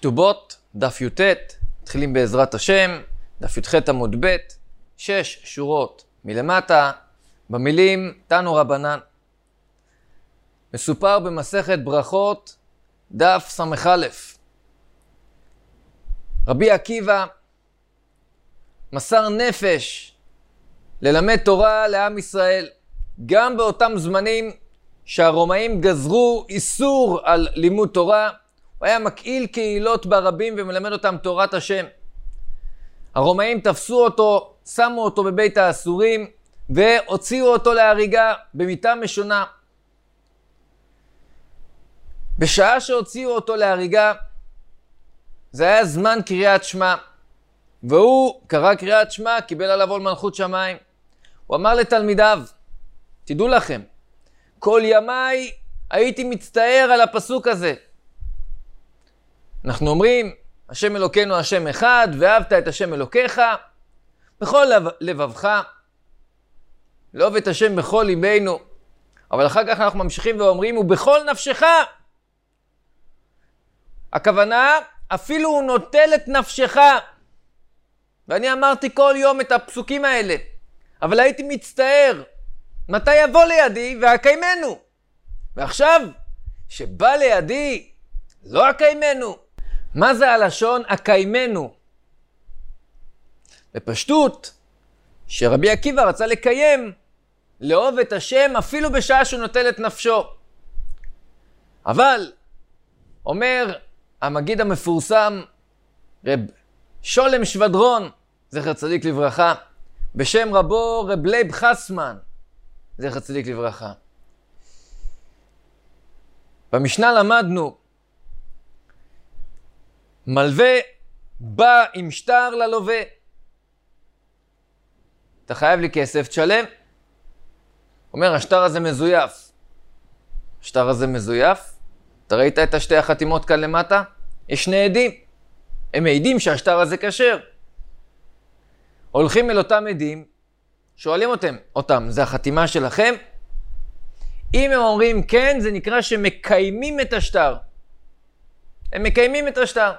כתובות, דף י"ט, מתחילים בעזרת השם, דף י"ח עמוד ב', 6 שורות מלמטה, במילים תנו רבנן. מסופר במסכת ברכות, דף ס"א. רבי עקיבא מסר נפש ללמד תורה לעם ישראל, גם באותם זמנים שהרומאים גזרו איסור על לימוד תורה. הוא היה מקהיל קהילות ברבים ומלמד אותם תורת השם. הרומאים תפסו אותו, שמו אותו בבית האסורים והוציאו אותו להריגה במיטה משונה. בשעה שהוציאו אותו להריגה, זה היה זמן קריאת שמע, והוא קרא קריאת שמע, קיבל עליו עול מלכות שמיים. הוא אמר לתלמידיו, תדעו לכם, כל ימיי הייתי מצטער על הפסוק הזה. אנחנו אומרים, השם אלוקינו השם אחד, ואהבת את השם אלוקיך בכל לבבך, לאהוב את השם בכל ליבנו. אבל אחר כך אנחנו ממשיכים ואומרים, ובכל נפשך. הכוונה, אפילו הוא נוטל את נפשך. ואני אמרתי כל יום את הפסוקים האלה, אבל הייתי מצטער, מתי יבוא לידי והקיימנו? ועכשיו, שבא לידי, לא הקיימנו. מה זה הלשון הקיימנו? בפשטות, שרבי עקיבא רצה לקיים, לאהוב את השם אפילו בשעה שהוא נוטל את נפשו. אבל, אומר המגיד המפורסם, רב שולם שבדרון, זכר צדיק לברכה, בשם רבו רב לייב חסמן, זכר צדיק לברכה. במשנה למדנו, מלווה בא עם שטר ללווה. אתה חייב לי כסף, תשלם. אומר, השטר הזה מזויף. השטר הזה מזויף? אתה ראית את שתי החתימות כאן למטה? יש שני עדים. הם מעידים שהשטר הזה כשר. הולכים אל אותם עדים, שואלים אותם, זה החתימה שלכם? אם הם אומרים כן, זה נקרא שמקיימים את השטר. הם מקיימים את השטר.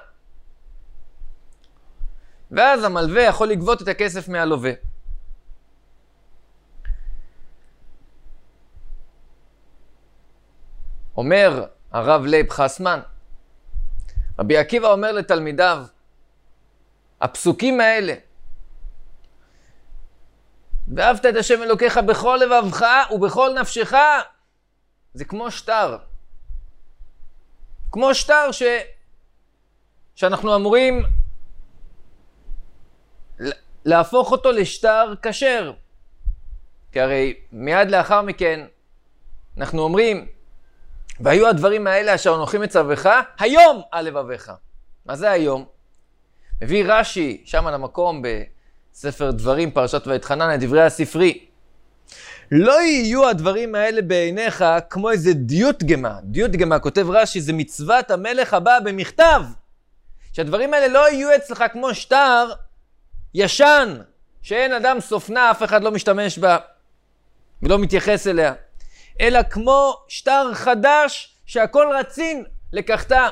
ואז המלווה יכול לגבות את הכסף מהלווה. אומר הרב לייב חסמן, רבי עקיבא אומר לתלמידיו, הפסוקים האלה, ואהבת את השם אלוקיך בכל לבבך ובכל נפשך, זה כמו שטר. כמו שטר שאנחנו אמורים להפוך אותו לשטר כשר. כי הרי מיד לאחר מכן אנחנו אומרים, והיו הדברים האלה אשר נוחים את צווך היום על לבביך. מה זה היום? מביא רש"י שם על המקום בספר דברים פרשת ואתחנן, את דברי הספרי. לא יהיו הדברים האלה בעיניך כמו איזה דיוטגמה. דיוטגמה, כותב רש"י, זה מצוות המלך הבא במכתב. שהדברים האלה לא יהיו אצלך כמו שטר ישן, שאין אדם סופנה, אף אחד לא משתמש בה ולא מתייחס אליה. אלא כמו שטר חדש שהכל רצין לקחתה.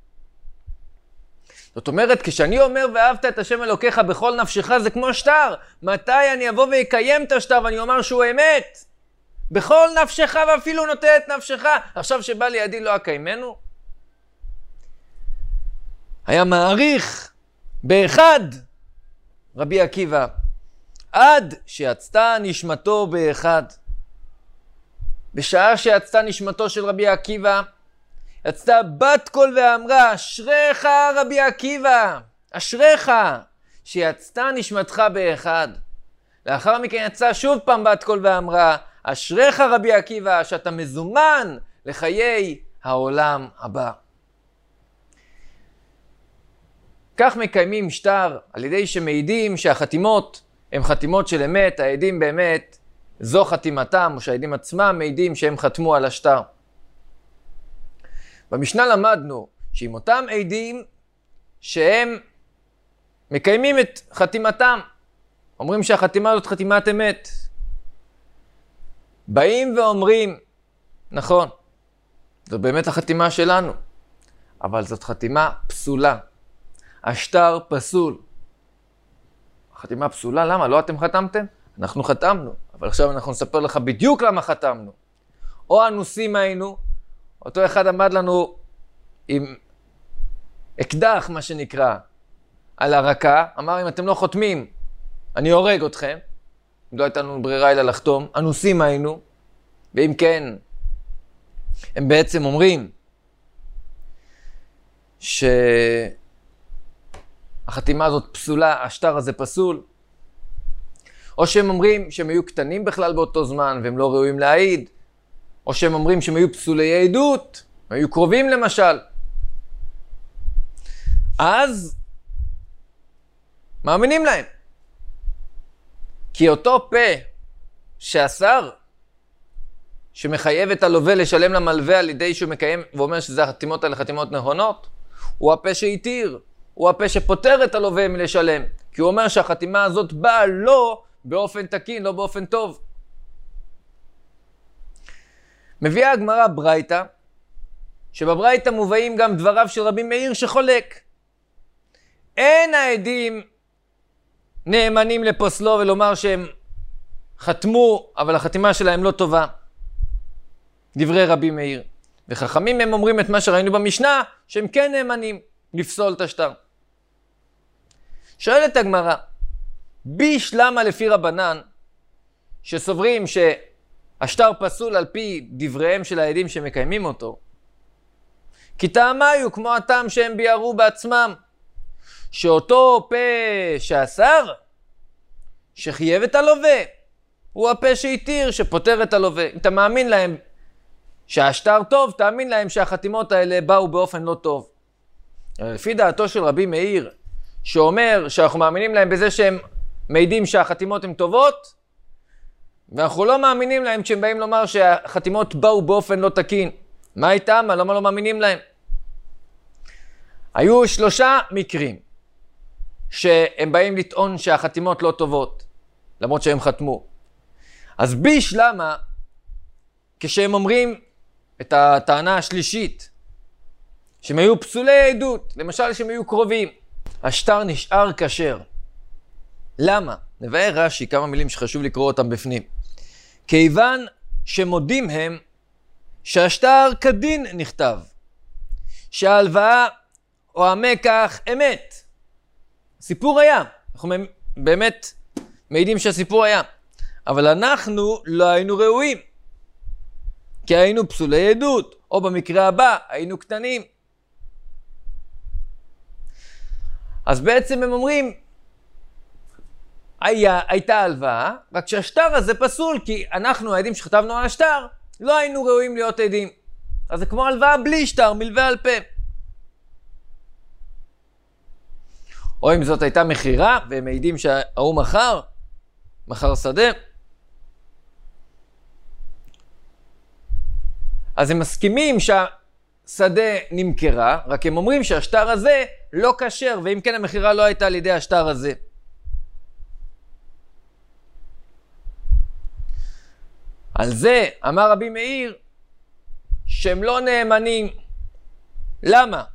זאת אומרת, כשאני אומר ואהבת את השם אלוקיך בכל נפשך, זה כמו שטר. מתי אני אבוא ויקיים את השטר ואני אומר שהוא אמת? בכל נפשך ואפילו נוטל את נפשך. עכשיו שבא לידי לא אקיימנו? היה מעריך באחד רבי עקיבא, עד שיצתה נשמתו באחד. בשעה שיצתה נשמתו של רבי עקיבא, יצתה בת קול ואמרה, אשריך רבי עקיבא, אשריך שיצתה נשמתך באחד. לאחר מכן יצאה שוב פעם בת קול ואמרה, אשריך רבי עקיבא, שאתה מזומן לחיי העולם הבא. כך מקיימים שטר על ידי שמעידים שהחתימות הן חתימות של אמת, העדים באמת זו חתימתם, או שהעדים עצמם מעידים שהם חתמו על השטר. במשנה למדנו שעם אותם עדים שהם מקיימים את חתימתם, אומרים שהחתימה הזאת חתימת אמת, באים ואומרים, נכון, זו באמת החתימה שלנו, אבל זאת חתימה פסולה. השטר פסול. חתימה פסולה, למה? לא אתם חתמתם? אנחנו חתמנו, אבל עכשיו אנחנו נספר לך בדיוק למה חתמנו. או אנוסים היינו, אותו אחד עמד לנו עם אקדח, מה שנקרא, על הרקה, אמר אם אתם לא חותמים, אני הורג אתכם. לא הייתה לנו ברירה אלא לחתום. אנוסים היינו, ואם כן, הם בעצם אומרים שהחתימה הזאת פסולה, השטר הזה פסול, או שהם אומרים שהם היו קטנים בכלל באותו זמן והם לא ראויים להעיד, או שהם אומרים שהם היו פסולי עדות, הם היו קרובים למשל. אז מאמינים להם. כי אותו פה שאסר, שמחייב את הלווה לשלם למלווה על ידי שהוא מקיים ואומר שזה החתימות האלה חתימות נכונות, הוא הפה שהתיר, הוא הפה שפותר את הלווה מלשלם, כי הוא אומר שהחתימה הזאת באה לא באופן תקין, לא באופן טוב. מביאה הגמרא ברייתא, שבברייתא מובאים גם דבריו של רבי מאיר שחולק. אין העדים נאמנים לפוסלו ולומר שהם חתמו, אבל החתימה שלהם לא טובה. דברי רבי מאיר. וחכמים הם אומרים את מה שראינו במשנה, שהם כן נאמנים לפסול את השטר. שואלת הגמרא, ביש למה לפי רבנן, שסוברים שהשטר פסול על פי דבריהם של העדים שמקיימים אותו, כי טעמיו כמו הטעם שהם ביארו בעצמם, שאותו פה שאסר, שחייב את הלווה, הוא הפה שהתיר, שפותר את הלווה. אם אתה מאמין להם שהשטר טוב, תאמין להם שהחתימות האלה באו באופן לא טוב. לפי דעתו של רבי מאיר, שאומר שאנחנו מאמינים להם בזה שהם מעידים שהחתימות הן טובות, ואנחנו לא מאמינים להם כשהם באים לומר שהחתימות באו באופן לא תקין. מה איתם? למה לא מאמינים להם? היו 3 מקרים שהם באים לטעון שהחתימות לא טובות, למרות שהם חתמו. אז ביש למה, כשהם אומרים את הטענה השלישית, שהם היו פסולי עדות, למשל שהם היו קרובים, השטר נשאר כשר. למה? נבאר רש"י כמה מילים שחשוב לקרוא אותם בפנים. כיוון שמודים הם שהשטר כדין נכתב, שההלוואה או המקח אמת. סיפור היה, אנחנו באמת מעידים שהסיפור היה, אבל אנחנו לא היינו ראויים, כי היינו פסולי עדות, או במקרה הבא היינו קטנים. אז בעצם הם אומרים, הייתה הלוואה, רק שהשטר הזה פסול, כי אנחנו העדים שכתבנו על השטר, לא היינו ראויים להיות עדים. אז זה כמו הלוואה בלי שטר, מלווה על פה. או אם זאת הייתה מחירה, והם מעידים שההוא מחר שדה, אז הם מסכימים שהשדה נמכרה, רק הם אומרים שהשטר הזה לא כשר, ואם כן המחירה לא הייתה על ידי השטר הזה. על זה אמר רבי מאיר שהם לא נאמנים. למה?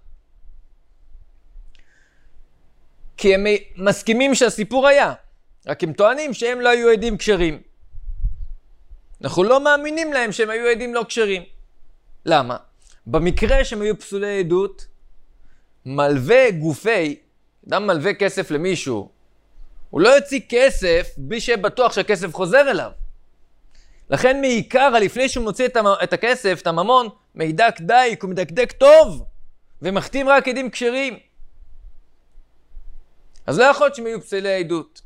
כי הם מסכימים שהסיפור היה, רק הם טוענים שהם לא היו עדים כשרים. אנחנו לא מאמינים להם שהם היו עדים לא כשרים. למה? במקרה שהם היו פסולי עדות, מלווה גופי, אדם מלווה כסף למישהו, הוא לא יוציא כסף בלי שיהיה בטוח שהכסף חוזר אליו. לכן מעיקר, לפני שהוא מוציא את הכסף, את הממון, מידק דייק, הוא מדקדק טוב, ומחתים רק עדים כשרים. אז לא יכול להיות שהם יהיו פסולי עדות.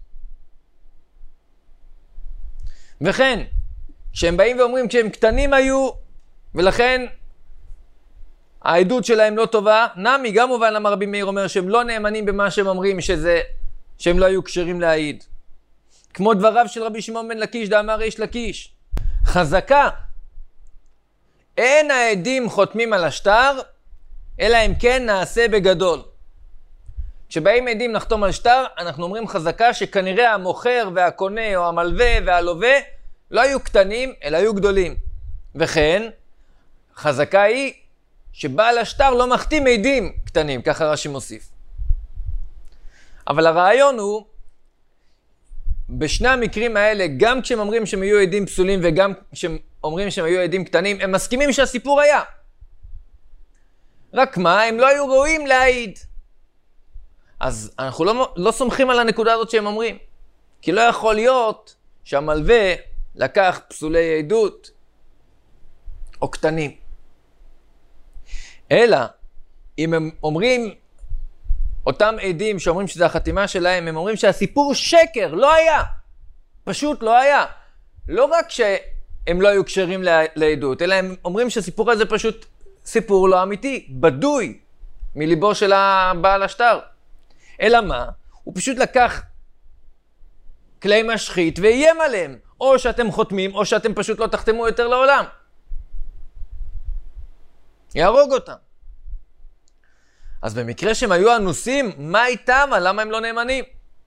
וכן, כשהם באים ואומרים כשהם קטנים היו, ולכן העדות שלהם לא טובה, נמי גם מובן למה רבי מאיר אומר שהם לא נאמנים במה שהם אומרים, שהם לא היו כשרים להעיד. כמו דבריו של רבי שמעון בן לקיש, דאמר ריש לקיש, חזקה, אין העדים חותמים על השטר, אלא אם כן נעשה בגדול. כשבאים עדים לחתום על שטר, אנחנו אומרים חזקה שכנראה המוכר והקונה או המלווה והלווה לא היו קטנים, אלא היו גדולים. וכן, חזקה היא שבעל השטר לא מחתים עדים קטנים, ככה רש"י מוסיף. אבל הרעיון הוא, בשני המקרים האלה, גם כשהם אומרים שהם היו עדים פסולים וגם כשהם אומרים שהם היו עדים קטנים, הם מסכימים שהסיפור היה. רק מה, הם לא היו ראויים להעיד. אז אנחנו לא סומכים על הנקודה הזאת שהם אומרים. כי לא יכול להיות שהמלווה לקח פסולי עדות או קטנים. אלא, אם הם אומרים, אותם עדים שאומרים שזה החתימה שלהם, הם אומרים שהסיפור שקר, לא היה. פשוט לא היה. לא רק שהם לא היו קשרים לעדות, אלא הם אומרים שהסיפור הזה פשוט סיפור לא אמיתי, בדוי מליבו של הבעל השטר. אלא מה? הוא פשוט לקח כלי משחית ואיים עליהם. או שאתם חותמים, או שאתם פשוט לא תחתמו יותר לעולם. יהרוג אותם. אז במקרה שהם היו אנוסים, מה איתם? למה הם לא נאמנים?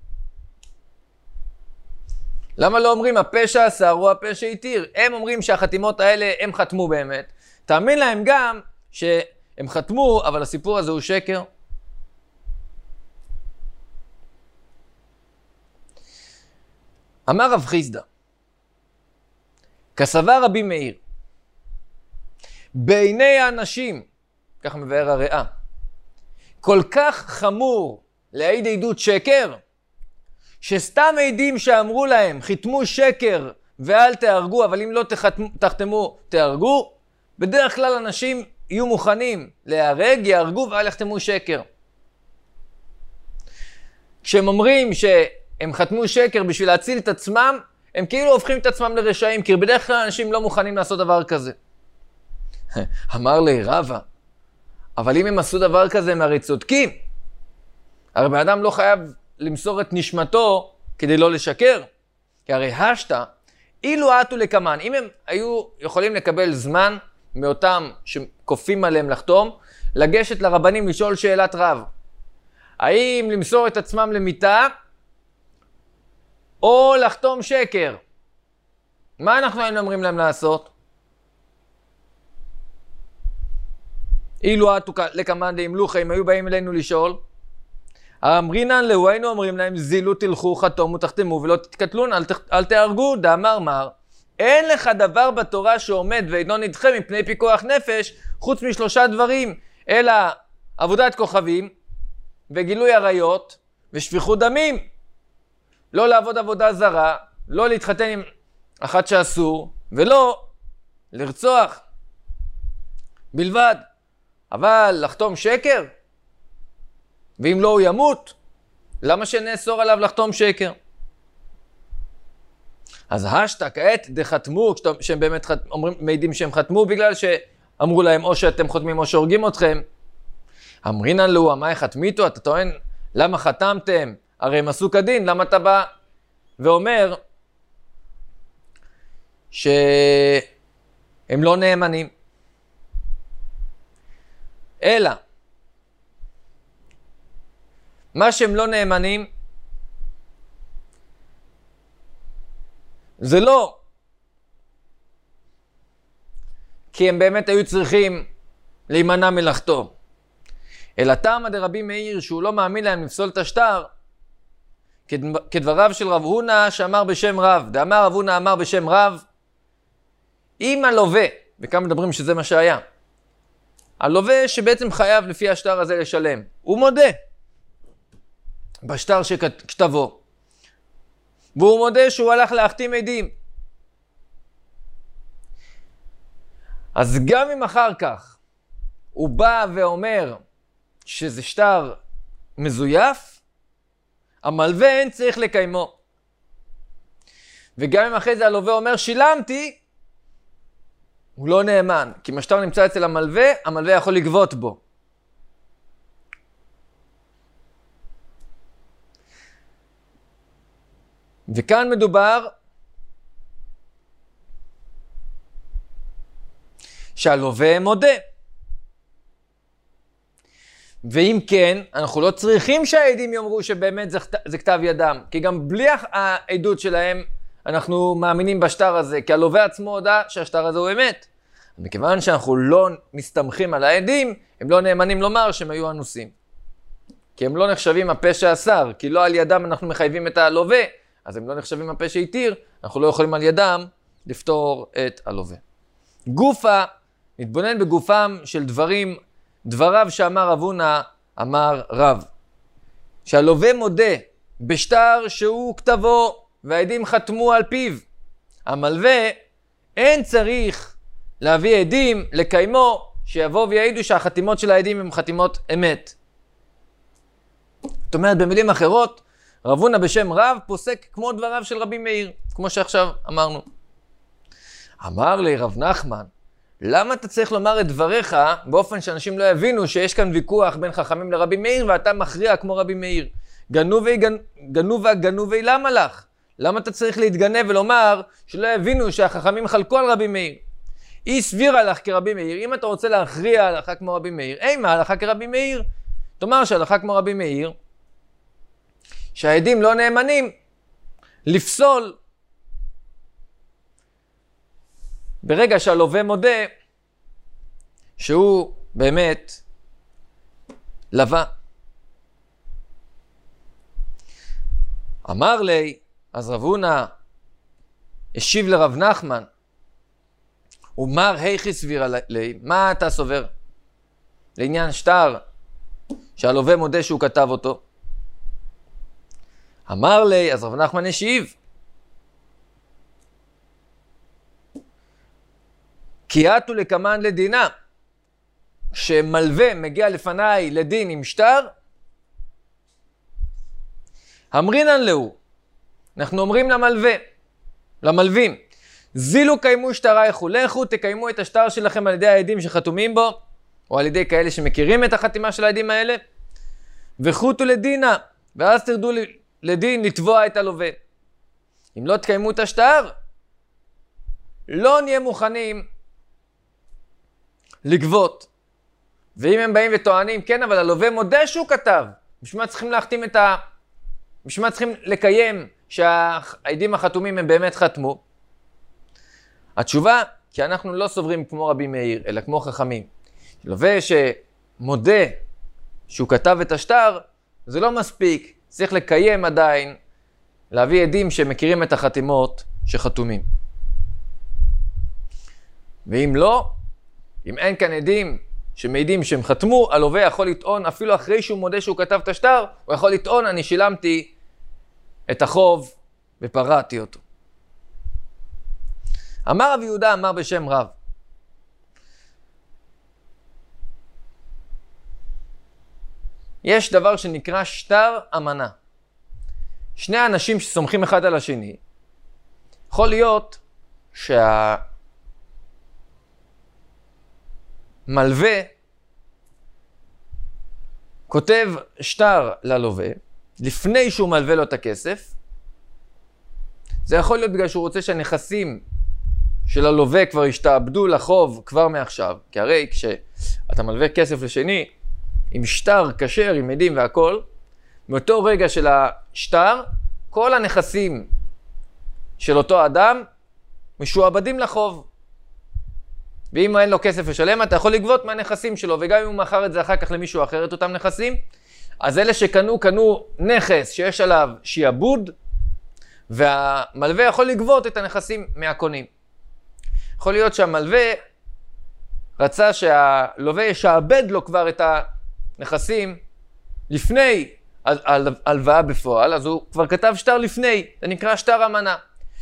למה לא אומרים הפשע אסר הוא הפשע התיר? הם אומרים שהחתימות האלה הם חתמו באמת. תאמין להם גם שהם חתמו, אבל הסיפור הזה הוא שקר. אמר רב חיסדא, כסבר רבי מאיר, בעיני האנשים, ככה מבאר הריאה, כל כך חמור להעיד עדות שקר, שסתם עדים שאמרו להם, חיתמו שקר ואל תהרגו, אבל אם לא תחתמו, תהרגו, בדרך כלל אנשים יהיו מוכנים להיהרג, יהרגו ואל יחתמו שקר. כשהם אומרים שהם חתמו שקר בשביל להציל את עצמם, הם כאילו הופכים את עצמם לרשעים, כי בדרך כלל אנשים לא מוכנים לעשות דבר כזה. אמר לי רבא, אבל אם הם עשו דבר כזה, הם הרי צודקים. הרי בן אדם לא חייב למסור את נשמתו כדי לא לשקר. כי הרי השתא, אילו עטו לקמן, אם הם היו יכולים לקבל זמן מאותם שכופים עליהם לחתום, לגשת לרבנים לשאול שאלת רב. האם למסור את עצמם למיתה, או לחתום שקר? מה אנחנו היינו אומרים להם לעשות? אילו עטו לקמן דאמלוכה, אם היו באים אלינו לשאול, אמרינן לו, היינו אומרים להם, זילו תלכו, חתומו, תחתמו ולא תתקטלון, אל תהרגו. דאמר מר, אין לך דבר בתורה שעומד ואינו נדחה מפני פיקוח נפש, חוץ משלושה דברים, אלא עבודת כוכבים, וגילוי עריות, ושפיכות דמים. לא לעבוד עבודה זרה, לא להתחתן עם אחת שאסור, ולא לרצוח בלבד. אבל לחתום שקר? ואם לא הוא ימות, למה שנאסור עליו לחתום שקר? אז השתא כעת דחתמו, שהם באמת מעידים שהם חתמו, בגלל שאמרו להם או שאתם חותמים או שהורגים אתכם. אמרינן לו, אמאי חתמיתו, אתה טוען, למה חתמתם? הרי הם עשו כדין, למה אתה בא ואומר שהם לא נאמנים? אלא, מה שהם לא נאמנים, זה לא כי הם באמת היו צריכים להימנע מלחתום, אלא תמא דרבי מאיר שהוא לא מאמין להם לפסול את השטר, כדבריו של רב הונא שאמר בשם רב. דאמר רב הונא אמר בשם רב, אם הלווה, וכאן מדברים שזה מה שהיה, הלווה שבעצם חייב לפי השטר הזה לשלם, הוא מודה בשטר שכתבו, והוא מודה שהוא הלך להחתים עדים. אז גם אם אחר כך הוא בא ואומר שזה שטר מזויף, המלווה אין צריך לקיימו. וגם אם אחרי זה הלווה אומר שילמתי, הוא לא נאמן, כי אם השטר נמצא אצל המלווה, המלווה יכול לגבות בו. וכאן מדובר שהלווה מודה. ואם כן, אנחנו לא צריכים שהעדים יאמרו שבאמת זה כתב ידם, כי גם בלי העדות שלהם אנחנו מאמינים בשטר הזה, כי הלווה עצמו הודע שהשטר הזה הוא אמת. מכיוון שאנחנו לא מסתמכים על העדים, הם לא נאמנים לומר שהם היו אנוסים. כי הם לא נחשבים הפה שאסר, כי לא על ידם אנחנו מחייבים את הלווה, אז הם לא נחשבים הפה שהתיר, אנחנו לא יכולים על ידם לפתור את הלווה. גופה, נתבונן בגופם של דבריו שאמר רב הונא, אמר רב. שהלווה מודה בשטר שהוא כתבו והעדים חתמו על פיו. המלווה אין צריך להביא עדים לקיימו שיבוא ויעידו שהחתימות של העדים הן חתימות אמת. זאת אומרת, במילים אחרות, רב הונא בשם רב פוסק כמו דבריו של רבי מאיר, כמו שעכשיו אמרנו. אמר לי רב נחמן, למה אתה צריך לומר את דבריך באופן שאנשים לא יבינו שיש כאן ויכוח בין חכמים לרבי מאיר ואתה מכריע כמו רבי מאיר? גנובי למה לך? למה אתה צריך להתגנב ולומר שלא יבינו שהחכמים חלקו על רבי מאיר? היא סבירה לך כרבי מאיר, אם אתה רוצה להכריע הלכה כמו רבי מאיר, מה הלכה כרבי מאיר? תאמר שהלכה כמו רבי מאיר, שהעדים לא נאמנים לפסול ברגע שהלווה מודה שהוא באמת לווה. אמר לי, אז רב הונא השיב לרב נחמן, ומר היכי סבירה לי, מה אתה סובר? לעניין שטר שהלווה מודה שהוא כתב אותו. אמר לי, אז רב נחמן השיב, כי עתו לקמן לדינה, שמלווה מגיע לפניי לדין עם שטר, אמרינן לו, אנחנו אומרים למלווים, זילו קיימו שטרייכו, לכו תקיימו את השטר שלכם על ידי העדים שחתומים בו, או על ידי כאלה שמכירים את החתימה של העדים האלה, וחוטו לדינה, ואז תרדו לדין לתבוע את הלווה. אם לא תקיימו את השטר, לא נהיה מוכנים לגבות. ואם הם באים וטוענים, כן, אבל הלווה מודה שהוא כתב, בשביל מה צריכים בשביל מה צריכים לקיים שהעדים החתומים הם באמת חתמו? התשובה, כי אנחנו לא סוברים כמו רבי מאיר, אלא כמו חכמים. לווה שמודה שהוא כתב את השטר, זה לא מספיק, צריך לקיים עדיין, להביא עדים שמכירים את החתימות שחתומים. ואם לא, אם אין כאן עדים שמעידים שהם חתמו, הלווה יכול לטעון, אפילו אחרי שהוא מודה שהוא כתב את השטר, הוא יכול לטעון, אני שילמתי את החוב ופרעתי אותו. אמר רב יהודה, אמר בשם רב, יש דבר שנקרא שטר אמנה. שני אנשים שסומכים אחד על השני, יכול להיות שהמלווה כותב שטר ללווה, לפני שהוא מלווה לו את הכסף. זה יכול להיות בגלל שהוא רוצה שהנכסים של הלווה כבר ישתעבדו לחוב כבר מעכשיו. כי הרי כשאתה מלווה כסף לשני, עם שטר כשר, עם עדים והכל, מאותו רגע של השטר, כל הנכסים של אותו אדם משועבדים לחוב. ואם אין לו כסף לשלם, אתה יכול לגבות מהנכסים שלו, וגם אם הוא מכר את זה אחר כך למישהו אחר, את אותם נכסים, אז אלה קנו נכס שיש עליו שיעבוד, והמלווה יכול לגבות את הנכסים מהקונים. יכול להיות שהמלווה רצה שהלווה ישעבד לו כבר את הנכסים לפני הלוואה בפועל, אז הוא כבר כתב שטר לפני, זה נקרא שטר אמנה.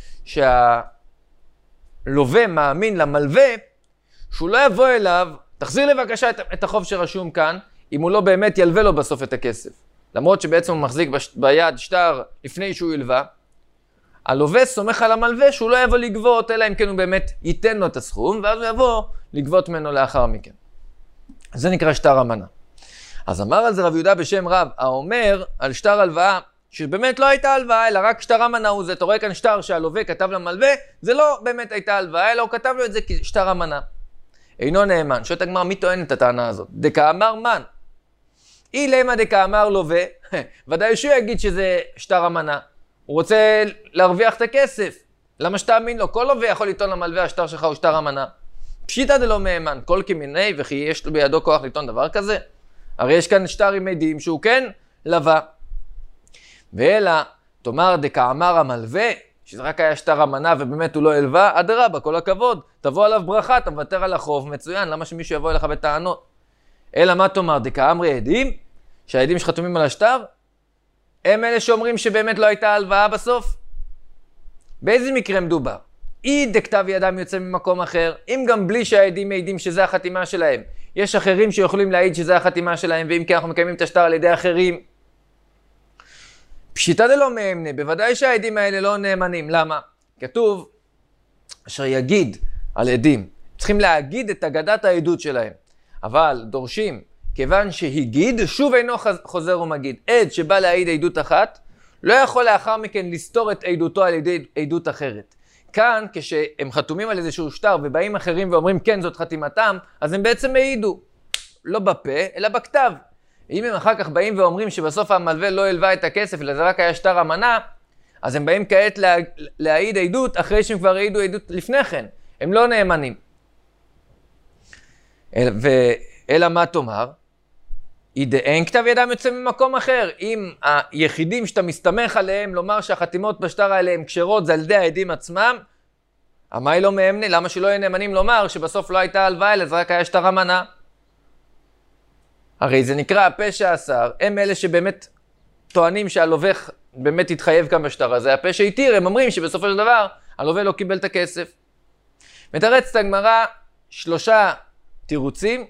שהלווה מאמין למלווה, שהוא לא יבוא אליו, תחזיר לבקשה את החוב שרשום כאן, אם הוא לא באמת ילווה לו בסוף את הכסף. למרות שבעצם הוא מחזיק ביד שטר לפני שהוא ילווה, הלווה סומך על המלווה שהוא לא יבוא לגבות, אלא אם כן הוא באמת ייתן לו את הסכום, ואז הוא יבוא לגבות ממנו לאחר מכן. זה נקרא שטר אמנה. אז אמר על זה רב יהודה בשם רב, האומר על שטר הלוואה, שבאמת לא הייתה הלוואה, אלא רק שטר אמנה הוא זה. אתה רואה כאן שטר שהלווה כתב למלווה, זה לא באמת הייתה הלוואה, אלא הוא כתב לו את זה כשטר אמנה. אינו נאמן. שואלת הגמרא, מי טוען את הטענה הזאת? דקאמר מן. אי למה דקאמר לווה, ודאי שהוא יגיד שזה שטר אמנה. הוא רוצה להרוויח את הכסף. למה שתאמין לו? כל לווה יכול לטעון למלווה, השטר שלך הוא שטר אמנה. פשיטא דלא מהימן, כל כמיני וכי יש בידו כוח לטעון דבר כזה. הרי יש כאן שטר עם עדים שהוא כן לווה. ואלא תאמר דקאמר המלווה, שזה רק היה שטר המנה ובאמת הוא לא הלווה, אדרבה, כל הכבוד, תבוא עליו ברכה, אתה מוותר על החוב, מצוין, למה שמישהו יבוא אליך בטענות? אלא מה תאמר, דקאמרי עדים, שהעדים שחתומים על השטר, הם אלה שאומרים שבאמת לא הייתה הלוואה בסוף? באיזה מקרה מדובר? אי דכתב ידם יוצא ממקום אחר, אם גם בלי שהעדים מעידים שזה החתימה שלהם, יש אחרים שיכולים להעיד שזה החתימה שלהם, ואם כי אנחנו מקיימים את השטר על ידי אחרים, פשיטא דלא מהימנה, בוודאי שהעדים האלה לא נאמנים. למה? כתוב, אשר יגיד על עדים, צריכים להגיד את אגדת העדות שלהם. אבל דורשים, כיוון שהגיד, שוב אינו חוזר ומגיד. עד שבא להעיד עדות אחת, לא יכול לאחר מכן לסתור את עדותו על ידי עדות אחרת. כאן, כשהם חתומים על איזשהו שטר ובאים אחרים ואומרים כן זאת חתימתם, אז הם בעצם העידו. לא בפה, אלא בכתב. אם הם אחר כך באים ואומרים שבסוף המלווה לא הלווה את הכסף, אלא זה רק היה שטר המנה, אז הם באים כעת להעיד עדות אחרי שהם כבר העידו עדות לפני כן. הם לא נאמנים. אלא מה תאמר? אין כתב ידם יוצא ממקום אחר. אם היחידים שאתה מסתמך עליהם לומר שהחתימות בשטר האלה הם כשרות, זה על ידי העדים עצמם, מה לא מהמנה? למה שלא יהיו נאמנים לומר שבסוף לא הייתה הלוואה, אלא זה רק היה שטר המנה? הרי זה נקרא הפה שאסר, הם אלה שבאמת טוענים שהלווה באמת התחייב כאן בשטר הזה. הפה שהתיר, הם אומרים שבסופו של דבר הלווה לא קיבל את הכסף. מתרצת הגמרא 3 תירוצים,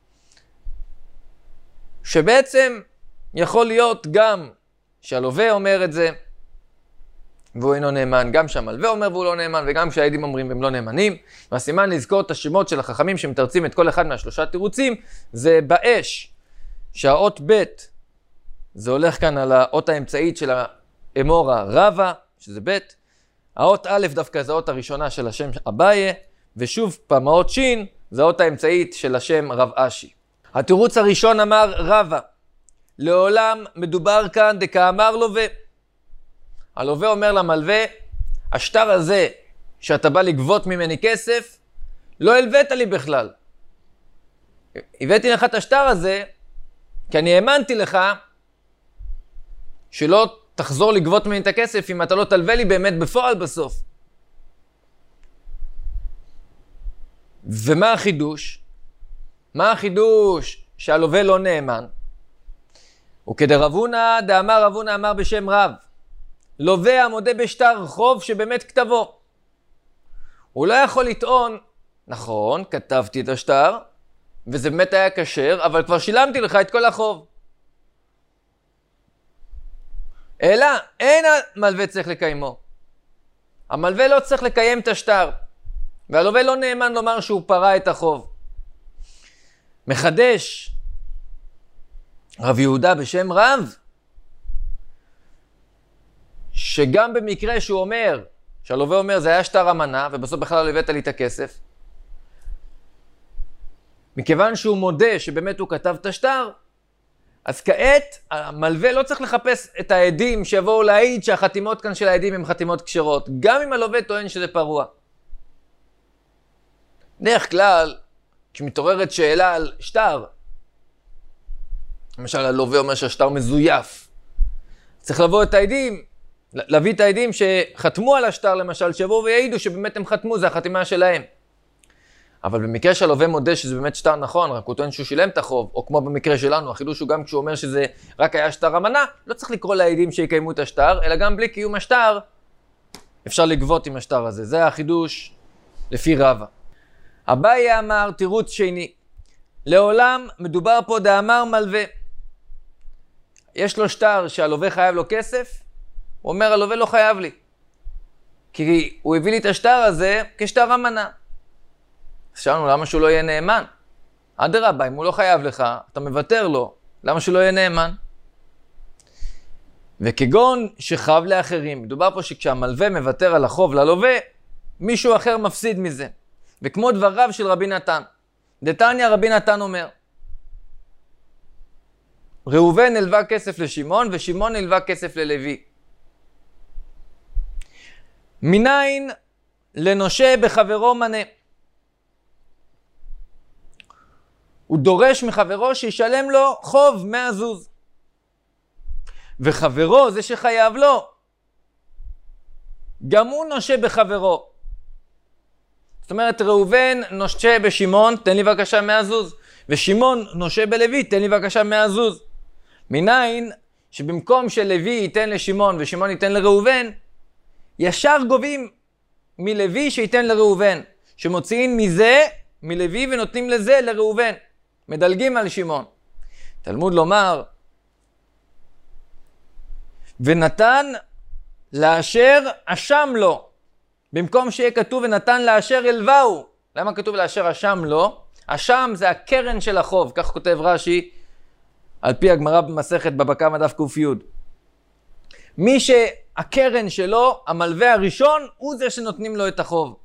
שבעצם יכול להיות גם שהלווה אומר את זה והוא אינו נאמן, גם שהמלווה אומר והוא לא נאמן, וגם שהעדים אומרים והם לא נאמנים. והסימן לזכור את השמות של החכמים שמתרצים את כל אחד מה3 תירוצים, זה באש, שהאות ב' זה הולך כאן על האות האמצעית של האמורה רבה, שזה ב', האות א' דווקא זה האות הראשונה של השם אביי, ושוב פעם האות ש' זה האות האמצעית של השם רב אשי. התירוץ הראשון אמר רבה, לעולם מדובר כאן דקאמר לווה. הלווה אומר למלווה, השטר הזה שאתה בא לגבות ממני כסף, לא הלווית לי בכלל. הבאתי לך את השטר הזה, כי אני האמנתי לך שלא תחזור לגבות ממני את הכסף אם אתה לא תלווה לי באמת בפועל בסוף. ומה החידוש? מה החידוש שהלווה לא נאמן? וכדרב הונא דאמר רב הונא אמר בשם רב, לווה המודה בשטר חוב שבאמת כתבו. הוא לא יכול לטעון, נכון, כתבתי את השטר, וזה באמת היה כשר, אבל כבר שילמתי לך את כל החוב. אלא, אין המלווה צריך לקיימו. המלווה לא צריך לקיים את השטר, והלווה לא נאמן לומר שהוא פרה את החוב. מחדש רב יהודה בשם רב, שגם במקרה שהוא אומר, שהלווה אומר זה היה שטר המנה, ובסוף בכלל לא הבאת לי את הכסף, מכיוון שהוא מודה שבאמת הוא כתב את השטר, אז כעת המלווה לא צריך לחפש את העדים שיבואו להעיד שהחתימות כאן של העדים הן חתימות כשרות, גם אם הלווה טוען שזה פרוע. דרך כלל, כשמתעוררת שאלה על שטר, למשל הלווה אומר שהשטר מזויף, צריך לבוא את העדים, להביא את העדים שחתמו על השטר למשל, שיבואו ויעידו שבאמת הם חתמו, זה החתימה שלהם. אבל במקרה שהלווה מודה שזה באמת שטר נכון, רק הוא טוען שהוא שילם את החוב, או כמו במקרה שלנו, החידוש הוא גם כשהוא אומר שזה רק היה שטר המנה, לא צריך לקרוא לעדים שיקיימו את השטר, אלא גם בלי קיום השטר, אפשר לגבות עם השטר הזה. זה החידוש לפי רבא. אביי אמר תירוץ שני, לעולם מדובר פה דאמר מלווה. יש לו שטר שהלווה חייב לו כסף, הוא אומר הלווה לא חייב לי, כי הוא הביא לי את השטר הזה כשטר המנה. אז שאלנו למה שהוא לא יהיה נאמן? אדרבה, אם הוא לא חייב לך, אתה מוותר לו, למה שהוא לא יהיה נאמן? וכגון שחב לאחרים, מדובר פה שכשהמלווה מוותר על החוב ללווה, מישהו אחר מפסיד מזה. וכמו דבריו של רבי נתן, דתניא רבי נתן אומר, ראובן הלווה כסף לשמעון, ושמעון הלווה כסף ללוי. מניין לנושה בחברו מנה. הוא דורש מחברו שישלם לו חוב 100 זוז. וחברו זה שחייב לו, גם הוא נושה בחברו. זאת אומרת, ראובן נושה בשמעון, תן לי בבקשה 100 זוז. ושמעון נושה בלוי, תן לי בבקשה 100 זוז. מניין שבמקום שלוי ייתן לשמעון ושמעון ייתן לראובן, ישר גובים מלוי שייתן לראובן. שמוציאים מזה, מלוי, ונותנים לזה לראובן. מדלגים על שמעון. תלמוד לומר, ונתן לאשר אשם לו. במקום שיהיה כתוב ונתן לאשר אלוהו. למה כתוב לאשר אשם לו? אשם זה הקרן של החוב. כך כותב רש"י, על פי הגמרא במסכת בבא קמא דף ק"י. מי שהקרן שלו, המלווה הראשון, הוא זה שנותנים לו את החוב.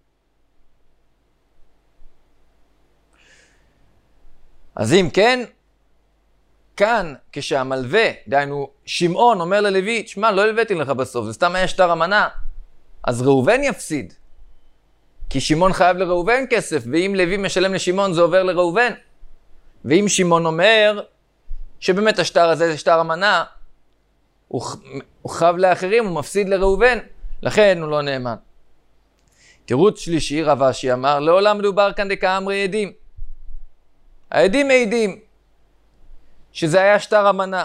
אז אם כן, כאן כשהמלווה, דהיינו שמעון אומר ללוי, שמע, לא הלוויתי לך בסוף, זה סתם היה שטר אמנה. אז ראובן יפסיד. כי שמעון חייב לראובן כסף, ואם לוי משלם לשמעון זה עובר לראובן. ואם שמעון אומר שבאמת השטר הזה זה שטר אמנה, הוא חייב לאחרים, הוא מפסיד לראובן, לכן הוא לא נאמן. תירוץ שלישי, רב אשי אמר, לעולם מדובר כאן דקאמרי עדים. העדים מעידים שזה היה שטר אמנה.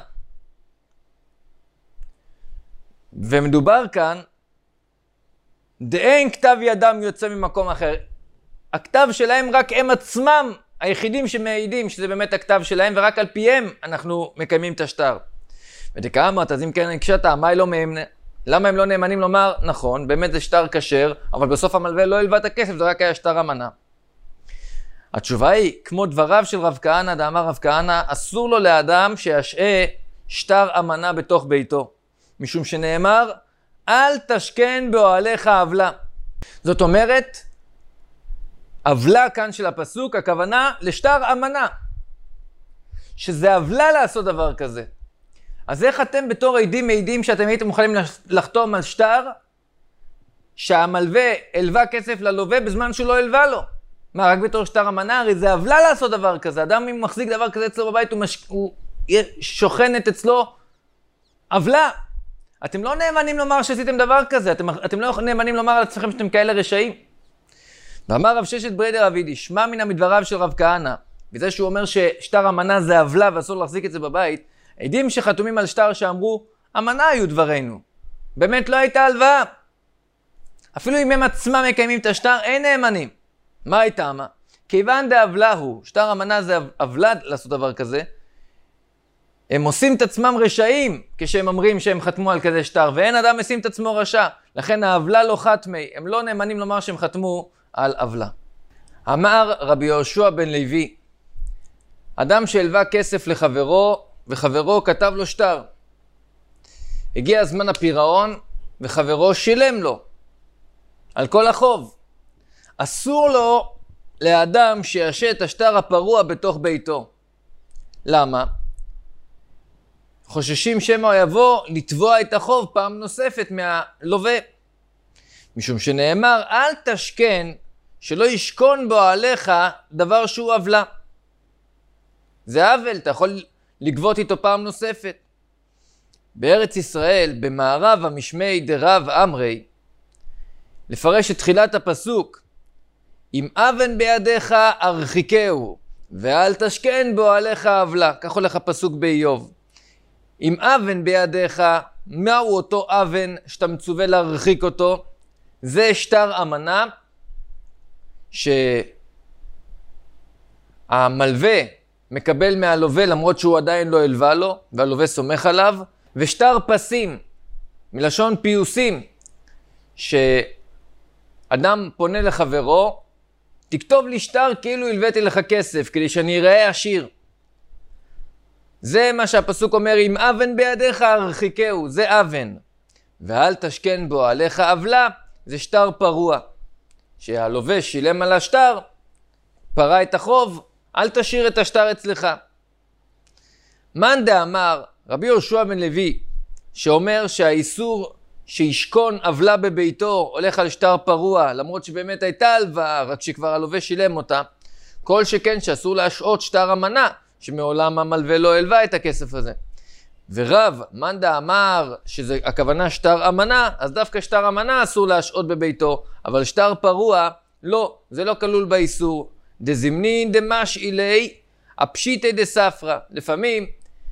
ומדובר כאן, דאין כתב ידם יוצא ממקום אחר. הכתב שלהם רק הם עצמם היחידים שמעידים שזה באמת הכתב שלהם, ורק על פיהם אנחנו מקיימים את השטר. ודקאמרת, אז אם כן הקשת, למה הם לא נאמנים לומר, נכון, באמת זה שטר כשר, אבל בסוף המלווה לא הלווה את הכסף, זה רק היה שטר אמנה. התשובה היא, כמו דבריו של רב כהנא, דאמר רב כהנא, אסור לו לאדם שישעה שטר אמנה בתוך ביתו. משום שנאמר, אל תשכן באוהליך עוולה. זאת אומרת, עוולה כאן של הפסוק, הכוונה לשטר אמנה. שזה עוולה לעשות דבר כזה. אז איך אתם בתור עדים מעידים שאתם הייתם מוכנים לחתום על שטר, שהמלווה הלווה כסף ללווה בזמן שהוא לא הלווה לו? מה, רק בתור שטר אמנה? הרי זה עוולה לעשות דבר כזה. אדם אם מחזיק דבר כזה אצלו בבית, הוא שוכנת אצלו עוולה. אתם לא נאמנים לומר שעשיתם דבר כזה. אתם לא נאמנים לומר על עצמכם שאתם כאלה רשעים. ואמר רב ששת בריידר אבידי, שמע מן מדבריו של רב כהנא, וזה שהוא אומר ששטר אמנה זה עוולה ואסור להחזיק את זה בבית, עדים שחתומים על שטר שאמרו, אמנה היו דברינו. באמת לא הייתה הלוואה. אפילו אם הם עצמם מקיימים את השטר, אין נאמנים. מה הייתה מה? כיוון דעוולה הוא, שטר אמנה זה עוולה לעשות דבר כזה, הם עושים את עצמם רשעים כשהם אומרים שהם חתמו על כזה שטר, ואין אדם עושים את עצמו רשע. לכן העוולה לא חתמי, הם לא נאמנים לומר שהם חתמו על עוולה. אמר רבי יהושע בן לוי, אדם שהלווה כסף לחברו, וחברו כתב לו שטר. הגיע זמן הפירעון, וחברו שילם לו על כל החוב. אסור לו לאדם שישעה את השטר הפרוע בתוך ביתו. למה? חוששים שמא יבוא לתבוע את החוב פעם נוספת מהלווה. משום שנאמר, אל תשכן שלא ישכון בו עליך דבר שהוא עוולה. זה עוול, אתה יכול לגבות איתו פעם נוספת. בארץ ישראל, במערב המשמי דרב אמרי, לפרש את תחילת הפסוק, אם אבן בידיך הרחיקהו, ואל תשכן בו עליך עוולה. כך הולך הפסוק באיוב. אם אבן בידיך, מהו אותו אבן שאתה מצווה להרחיק אותו? זה שטר אמנה שהמלווה מקבל מהלווה למרות שהוא עדיין לא הלווה לו, והלווה סומך עליו, ושטר פסים, מלשון פיוסים, שאדם פונה לחברו, תכתוב לי שטר כאילו הלוויתי לך כסף, כדי שאני אראה עשיר. זה מה שהפסוק אומר, אם אבן בידיך הרחיקהו, זה אבן. ואל תשכן בו עליך עוולה, זה שטר פרוע. שהלווה שילם על השטר, פרע את החוב, אל תשאיר את השטר אצלך. מאן דאמר, רבי יהושע בן לוי, שאומר שהאיסור שישכון עוולה בביתו הולך על שטר פרוע, למרות שבאמת הייתה הלוואה, רק שכבר הלווה שילם אותה, כל שכן שאסור להשעות שטר אמנה, שמעולם המלווה לא הלווה את הכסף הזה. ורב מנדה אמר שזה הכוונה שטר אמנה, אז דווקא שטר אמנה אסור להשעות בביתו, אבל שטר פרוע לא, זה לא כלול באיסור. דזמנין דמשאילי הפשיטי דספרא. לפעמים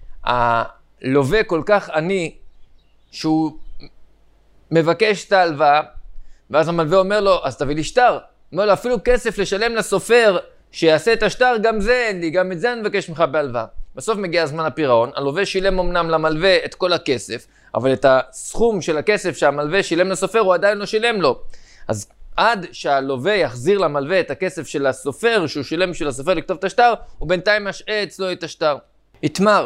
הלווה כל כך עני שהוא מבקש את ההלוואה, ואז המלווה אומר לו, אז תביא לי שטר. אומר לו, אפילו כסף לשלם לסופר שיעשה את השטר, גם זה אין לי, גם את זה אני מבקש ממך בהלוואה. בסוף מגיע הזמן הפירעון, הלווה שילם אמנם למלווה את כל הכסף, אבל את הסכום של הכסף שהמלווה שילם לסופר הוא עדיין לא שילם לו. אז עד שהלווה יחזיר למלווה את הכסף של הסופר שהוא שילם בשביל הסופר לכתוב את השטר, הוא בינתיים משעה אצלו את השטר. התמר,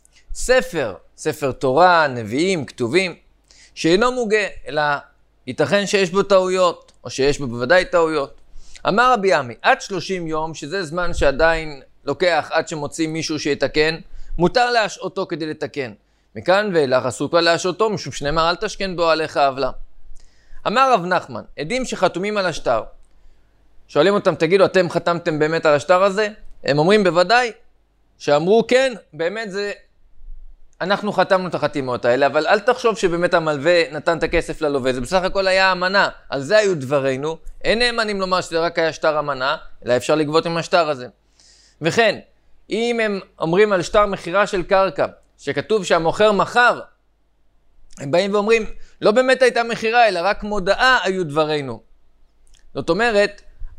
ספר תורה, נביאים, כתובים, שאינו מוגה, אלא ייתכן שיש בו טעויות, או שיש בו בוודאי טעויות. אמר רבי עמי, עד 30 יום, שזה זמן שעדיין לוקח עד שמוצאים מישהו שיתקן, מותר להשעותו כדי לתקן. מכאן ואילך אסור כבר להשעותו, משום שנאמר אל תשכן בו עליך עוולה. אמר רב נחמן, עדים שחתומים על השטר, שואלים אותם, תגידו, אתם חתמתם באמת על השטר הזה? הם אומרים בוודאי, שאמרו כן, באמת זה, אנחנו חתמנו את החתימות האלה, אבל אל תחשוב שבאמת המלווה נתן את הכסף ללווה, זה בסך הכל היה אמנה, על זה היו דברינו, אין נאמנים לומר שזה רק היה שטר אמנה, אלא אפשר לגבות עם השטר הזה. וכן, אם הם אומרים על שטר מחירה של קרקע, שכתוב שהמוכר מכר, הם באים ואומרים, לא באמת הייתה מחירה, אלא רק מודעה היו דברינו. זאת אומרת,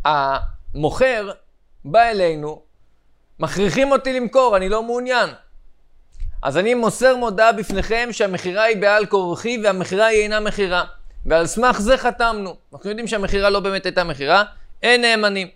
המוכר בא אלינו, מכריחים אותי למכור, אני לא מעוניין. אז אני מוסר מודעה בפניכם שהמחירה היא בעל כורחי והמחירה היא אינה מחירה. ועל סמך זה חתמנו. אנחנו יודעים שהמחירה לא באמת הייתה מחירה, אין נאמנים.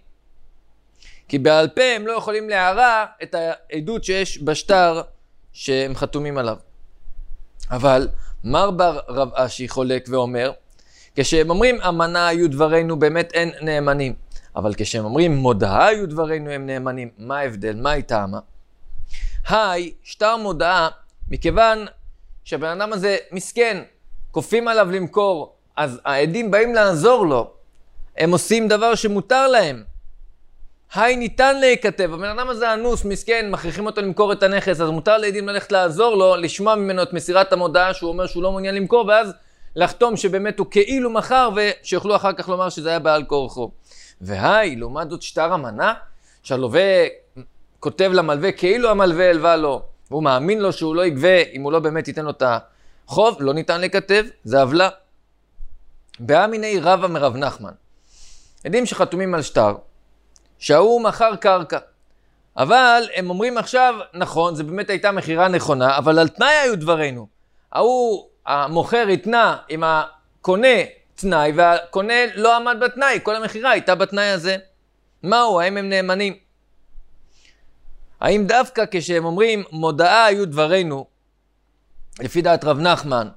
כי בעל פה הם לא יכולים להערה את העדות שיש בשטר שהם חתומים עליו. אבל מר בר רב אשי חולק ואומר, כשהם אומרים אמנה היו דברינו באמת אין נאמנים. אבל כשהם אומרים מודעה היו דברינו הם נאמנים, מה ההבדל? מה היא טעמה? שטר מודעה, מכיוון שהבן אדם הזה מסכן, כופים עליו למכור, אז העדים באים לעזור לו, הם עושים דבר שמותר להם. ניתן להיכתב, הבן אדם הזה אנוס, מסכן, מכריחים אותו למכור את הנכס, אז מותר לעדים ללכת לעזור לו, לשמוע ממנו את מסירת המודעה שהוא אומר שהוא לא מעוניין למכור, ואז לחתום שבאמת הוא כאילו מכר, ושיוכלו אחר כך לומר שזה היה בעל כורחו. לעומת זאת שטר אמנה, שהלווה כותב למלווה כאילו המלווה הלווה לו, והוא מאמין לו שהוא לא יגבה אם הוא לא באמת ייתן לו את החוב, לא ניתן לכתב, זה עוולה. באמיני רבא מרב נחמן, עדים שחתומים על שטר, שההוא מכר קרקע, אבל הם אומרים עכשיו, נכון, זה באמת הייתה מחירה נכונה, אבל על תנאי היו דברינו. המוכר התנה עם הקונה תנאי, והקונה לא עמד בתנאי, כל המחירה הייתה בתנאי הזה. מהו? האם הם נאמנים? האם דווקא כשהם אומרים מודעה היו דברינו, לפי דעת רב נחמן,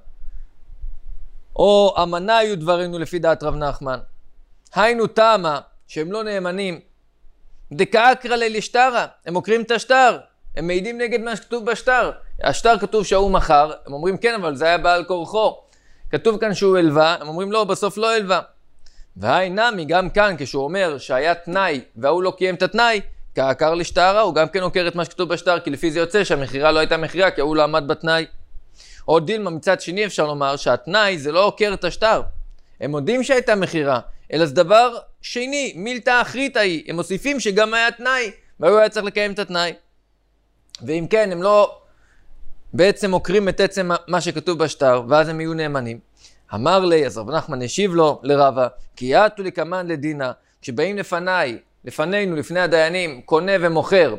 או אמנה היו דברינו לפי דעת רב נחמן, היינו טעמה שהם לא נאמנים, דקאקרא לשטרה, הם מוכרים את השטר, הם מעידים נגד מה שכתוב בשטר. השטר כתוב שהוא מכר, הם אומרים כן, אבל זה היה בעל כורחו. כתוב כאן שהוא הלווה, הם אומרים לא, בסוף לא הלווה. נמי גם כאן, כשהוא אומר שהיה תנאי והוא לא קיים את התנאי, כעקר לשטרה, הוא גם כן עוקר את מה שכתוב בשטר, כי לפי זה יוצא שהמחירה לא הייתה מחירה, כי הוא לא עמד בתנאי. או דילמה, מצד שני אפשר לומר שהתנאי זה לא עוקר את השטר. הם יודעים שהייתה מחירה, אלא זה דבר שני, מילתא אחריתא היא. הם מוסיפים שגם היה תנאי, והוא היה צריך לקיים את התנאי. ואם כן, הם לא בעצם עוקרים את עצם מה שכתוב בשטר, ואז הם יהיו נאמנים. אמר לי, אז רב נחמן השיב לו לרבא, כי יעתו לקמן לדינה, כשבאים לפנינו, לפני הדיינים, קונה ומוכר,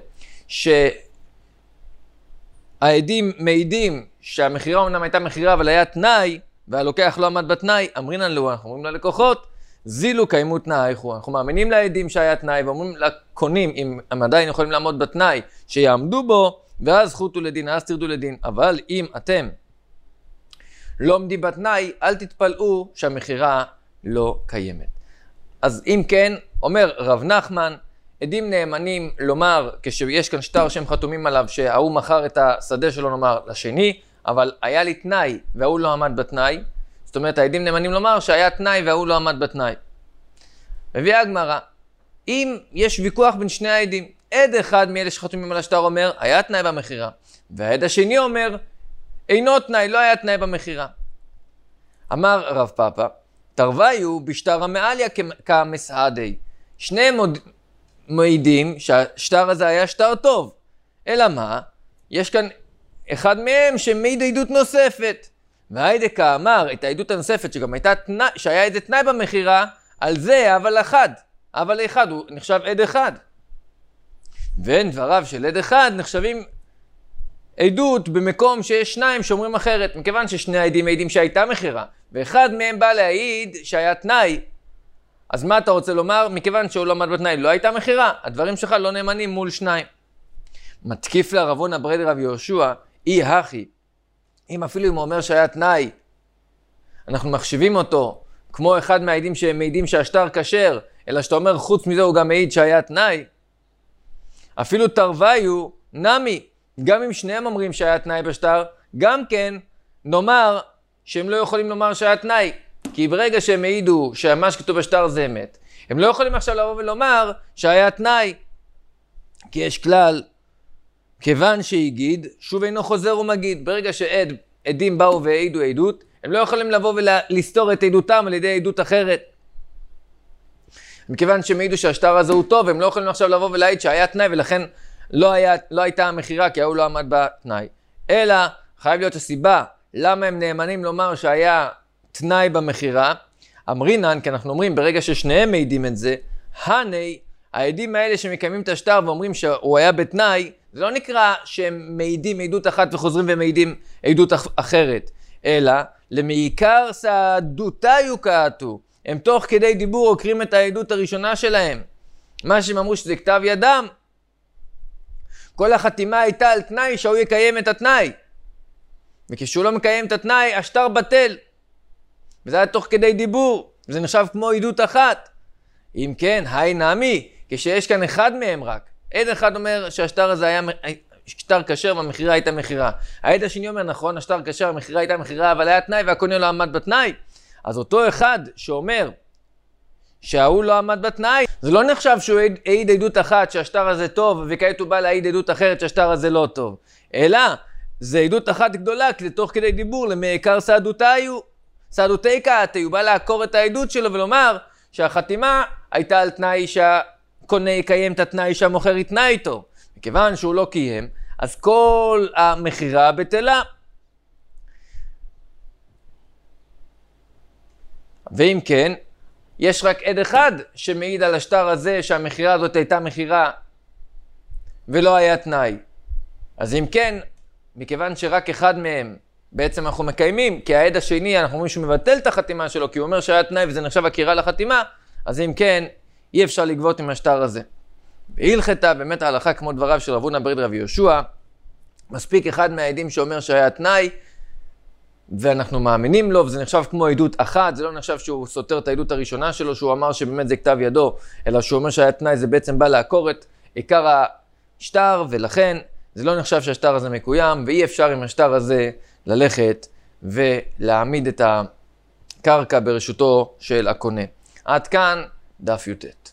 שהעדים מעידים שהמחירה אומנם הייתה מחירה, אבל היה תנאי, והלוקח לא עמד בתנאי, אמרינן לו, אנחנו אומרים ללקוחות, זילו קיימו תנאי, אנחנו מאמינים לעדים שהיה תנאי, ואומרים לקונים, אם הם עדיין יכולים לעמוד בתנאי, שיעמדו בו, ואז חוטו לדין, אז תרדו לדין. אבל אם אתם לא עומדים בתנאי, אל תתפלאו שהמחירה לא קיימת. אז אם כן, אומר רב נחמן, עדים נאמנים לומר, כשיש כאן שטר שהם חתומים עליו, שההוא מכר את השדה שלו נאמר לשני, אבל היה לי תנאי והוא לא עמד בתנאי, זאת אומרת, העדים נאמנים לומר שהיה תנאי והוא לא עמד בתנאי. מביאה הגמרא, אם יש ויכוח בין שני העדים, עד אחד מאלה שחתומים על השטר אומר, היה תנאי במכירה, והעד השני אומר, אינו תנאי, לא היה תנאי במכירה. אמר רב פאפא, תרוויו בשטר המעליה כמסעדי. שניהם מעידים שהשטר הזה היה שטר טוב. אלא מה? יש כאן אחד מהם שמעיד עדות נוספת. והאידקה אמר את העדות הנוספת שגם הייתה תנאי, שהיה איזה תנאי במכירה, על זה אבל אחד הוא נחשב עד אחד. ואין דבריו של עד אחד נחשבים עדות במקום שיש שניים שאומרים אחרת, מכיוון ששני העדים מעידים שהייתה מכירה, ואחד מהם בא להעיד שהיה תנאי. אז מה אתה רוצה לומר? מכיוון שהוא לא עמד בתנאי, לא הייתה מכירה, הדברים שלך לא נאמנים מול שניים. מתקיף לה רב הונא ברי דרב יהושע, אי הכי, אם אפילו אם הוא אומר שהיה תנאי, אנחנו מחשיבים אותו כמו אחד מהעדים שמעידים שהשטר כשר, אלא שאתה אומר חוץ מזה הוא גם מעיד שהיה תנאי. אפילו תרוויו נמי, גם אם שניהם אומרים שהיה תנאי בשטר, גם כן נאמר שהם לא יכולים לומר שהיה תנאי, כי ברגע שהם העידו שמה שכתוב בשטר זה אמת, הם לא יכולים עכשיו לבוא ולומר שהיה תנאי, כי יש כלל, כיוון שהגיד, שוב אינו חוזר ומגיד. ברגע שעדים באו והעידו עדות, הם לא יכולים לבוא ולסתור את עדותם על ידי עדות אחרת. מכיוון שהם העידו שהשטר הזה הוא טוב, הם לא יכולים עכשיו לבוא ולהעיד שהיה תנאי, ולכן לא הייתה המכירה, כי הוא לא עמד בתנאי. אלא חייב להיות הסיבה למה הם נאמנים לומר שהיה תנאי במכירה. אמרינן, כי אנחנו אומרים ברגע ששניהם מעידים את זה, הני, העדים האלה שמקיימים את השטר ואומרים שהוא היה בתנאי, זה לא נקרא שהם מעידים עדות אחת וחוזרים ומעידים עדות אחרת, אלא למעיקר סעדותיו קעתו, הם תוך כדי דיבור עוקרים את העדות הראשונה שלהם. מה שהם אמרו שזה כתב ידם, כל החתימה הייתה על תנאי שהוא יקיים את התנאי, וכשהוא לא מקיים את התנאי השטר בטל, וזה היה תוך כדי דיבור, וזה נחשב כמו עדות אחת. אם כן, היי נעמי, כשיש כאן אחד מהם רק, עד אחד אומר שהשטר הזה היה שטר כשר והמכירה הייתה מכירה. העד השני אומר נכון, השטר כשר והמכירה הייתה מכירה, אבל היה תנאי והקונה לא עמד בתנאי. אז אותו אחד שאומר שההוא לא עמד בתנאי, זה לא נחשב שהוא העיד עדות אחת שהשטר הזה טוב, וכעת הוא בא להעיד עדות אחרת שהשטר הזה לא טוב. אלא, זה עדות אחת גדולה, כי זה תוך כדי דיבור למעיקר סעדותי קעתי, הוא בא לעקור את העדות שלו ולומר שהחתימה הייתה על תנאי שהקונה יקיים את התנאי שהמוכר יתנה איתו. מכיוון שהוא לא קיים, אז כל המכירה בטלה. ואם כן, יש רק עד אחד שמעיד על השטר הזה שהמכירה הזאת הייתה מכירה ולא היה תנאי. אז אם כן, מכיוון שרק אחד מהם בעצם אנחנו מקיימים, כי העד השני אנחנו אומרים שהוא מבטל את החתימה שלו, כי הוא אומר שהיה תנאי וזה נחשב עקירה לחתימה, אז אם כן, אי אפשר לגבות עם השטר הזה. בהלכתה, באמת ההלכה כמו דבריו של רב הונא ברי דרב יהושע, מספיק אחד מהעדים שאומר שהיה תנאי, ואנחנו מאמינים לו, וזה נחשב כמו עדות אחת, זה לא נחשב שהוא סותר את העדות הראשונה שלו, שהוא אמר שבאמת זה כתב ידו, אלא שהוא אומר שהיה תנאי, זה בעצם בא לעקור את עיקר השטר, ולכן זה לא נחשב שהשטר הזה מקוים, ואי אפשר עם השטר הזה ללכת ולהעמיד את הקרקע ברשותו של הקונה. עד כאן דף י"ט.